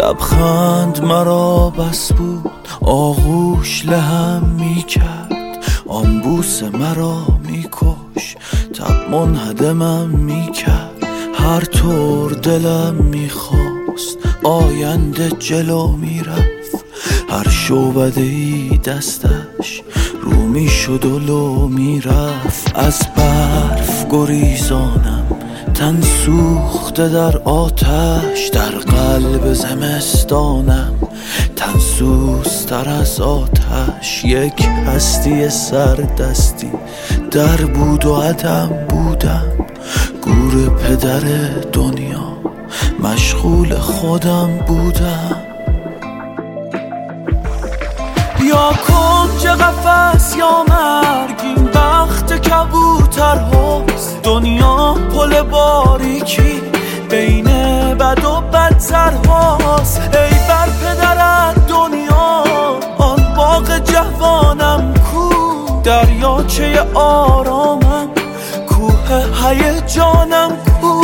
لبخند مرا بس بود، آغوش لهم میکرد، آن بوس مرا میکش، تب منهدمم میکرد. هر طور دلم میخواست آینده جلو میرفت، هر شعبده‌ای دستش رو میشد و لو میرفت. از برف گریزانم تن سوخته در آتش، در قلب زمستانم تن سوزتر از آتش. یک هستی سردستی در بود و عدم بودم، گور پدر دنیا مشغول خودم بودم. یا کنج قفس یا مرگ، این بخت کبوتر هاست. دنیا پل باریکی بین بد و بدتر هاست. ای بر پدرت دنیا، آن باغ جوانم کو، دریاچه آرامم، کوه هیجانم کو.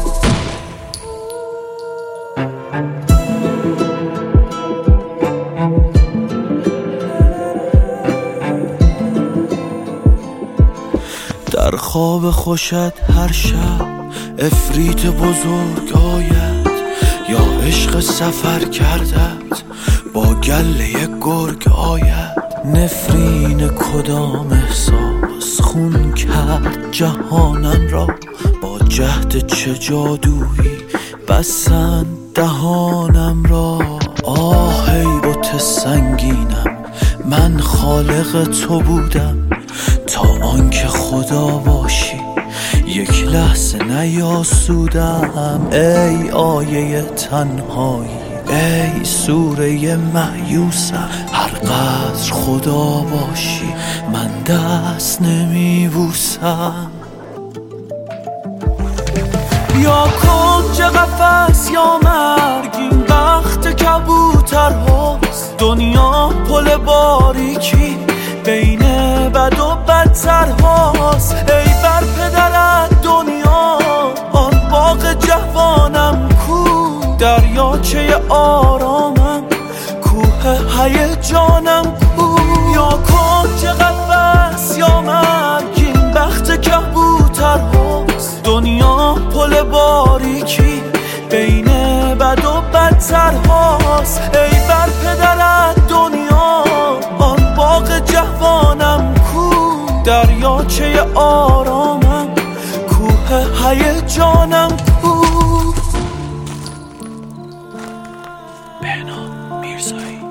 در خواب خوشت هر شب افریت بزرگ آید، یا عشق سفر کردت با گله گرگ آید. نفرین کدام احساس خون کرد جهانم را، با جهد چه جادویی بستند دهانم را. آه ای بت سنگینم، من خالق تو بودم، تا آنکه خدا باشی یک لحظه نیاسودم. ای آیه تنهایی، ای سوره مایوسم، هر قدر خدا باشی من دست نمیبوسم. یا کنج قفس یا مرگ، این بخت کبوتر هاست. دنیا پل باریکی بین بد و بدتر هاست. ای بر پدرت دنیا، آن باغ جوانم کو، دریاچه آرامم، کوه هیجانم کو. یا کنج قفس یا مرگ، این بخت کبوتر هاست. دنیا پل باریکی بین بد و بدتر هاست. ای بر پدرت دنیا، آن باغ جوانم کو، دریاچه آرامم، کوه هیجانم کو. بهنام میرزایی.